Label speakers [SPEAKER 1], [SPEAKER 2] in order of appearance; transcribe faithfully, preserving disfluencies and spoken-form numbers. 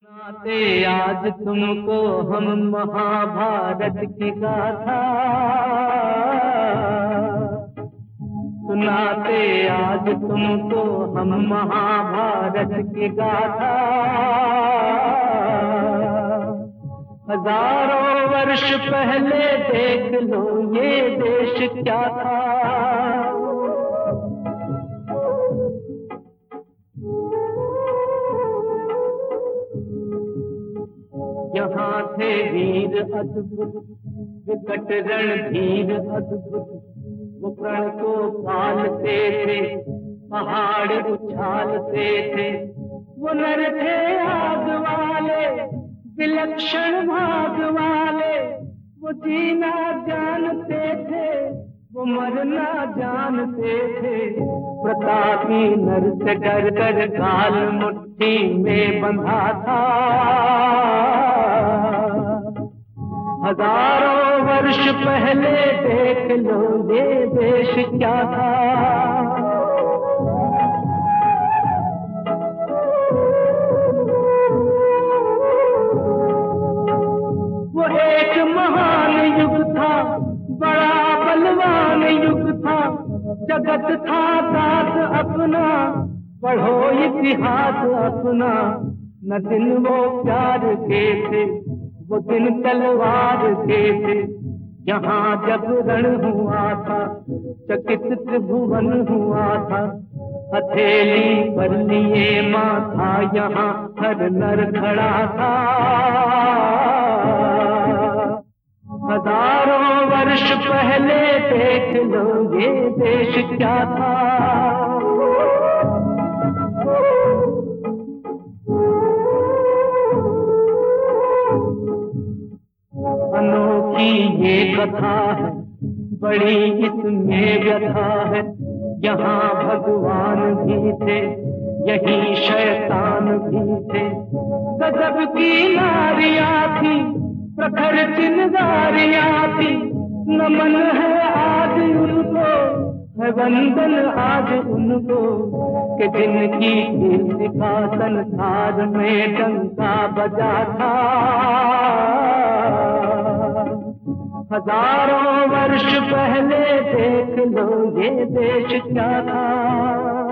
[SPEAKER 1] सुनाते आज तुमको हम महाभारत की गाथा, सुनाते आज तुमको हम महाभारत की गाथा। हजारों वर्ष पहले देख लो ये देश क्या था। यहाँ थे वीर अद्भुत, विकट रणधीर अद्भुत, वो प्रण को पालते थे, पहाड़ उछालते थे। वो नर थे आग वाले, विलक्षण भाग वाले, वो जीना जानते थे, वो मरना जानते थे। प्रतापी नर से डर कर काल मुट्ठी में बंधा था। हजारों वर्ष पहले देख लो ये देश क्या था। वो एक महान युग था, बड़ा बलवान युग था। जगत था साथ अपना, पढ़ो इतिहास अपना। न दिन वो प्यार के थे, वो दिन तलवार के थे। यहाँ जब रण हुआ था, चकित त्रिभुवन हुआ था। हथेली पर लिए माथा यहाँ हर नर खड़ा था। हजारों वर्ष पहले देख लो ये देश क्या था। अनोखी ये कथा है, बड़ी इसमें व्यथा है। यहाँ भगवान भी थे, यही शैतान भी थे। गजब की नारियां थी, प्रखर चिन्गारियां थी। नमन है आज उनको, है वंदन आज उनको, कि जिनकी कीर्ति का संसार में डंका बजा था। हजारों वर्ष पहले देख लो ये देश क्या था।